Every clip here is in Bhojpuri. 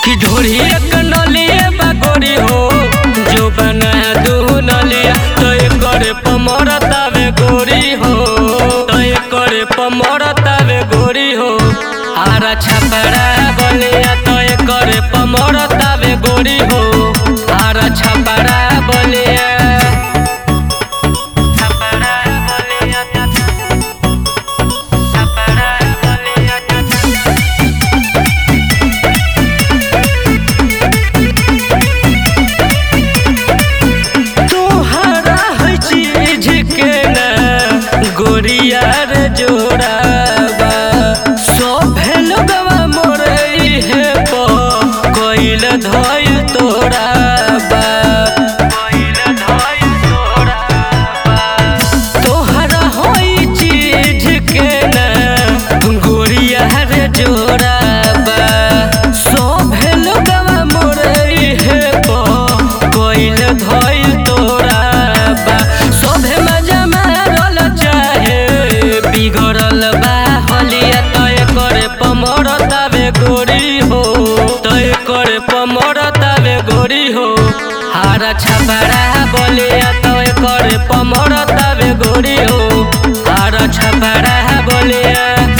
कि ढोरी एक नलिए बागोरी हो जो बना दू नलिया तो करे पमरतावे गोरी हो तो करे पमरतावे गोरी हो आरा छपरा बलिया तो करे पमरतावे गोरी हो आरा छपरा बलिया गोरिया रे जोड़ाबा सोभे लोगवा मोरई है पो कोइल धोइल तोड़ाबा तोहरा होई चीज के ना गोरिया रे जोड़ाबा सोभे लोगवा मोरई है पो कोइल धोइल तोड़ाबा सोभे मजा बिगड़ल बा हलिया तय करे पमरतावे गोरी हो तय करे पमरतावे गोरी हो हारा छपरा बलिया तय करे पमरतावे गोरी हो हारा छपरा बलिया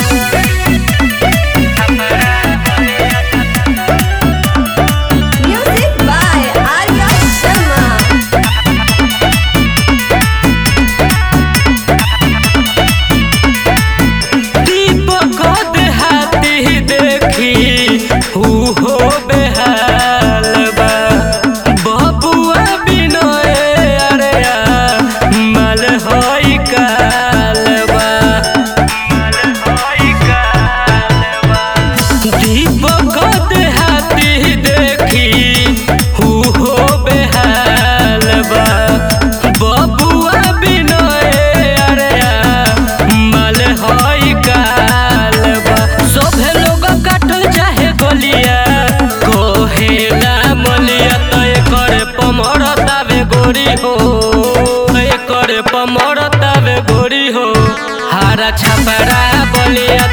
गोरी हो करे पमरतावे गोरी हो हारा छपरा बलिया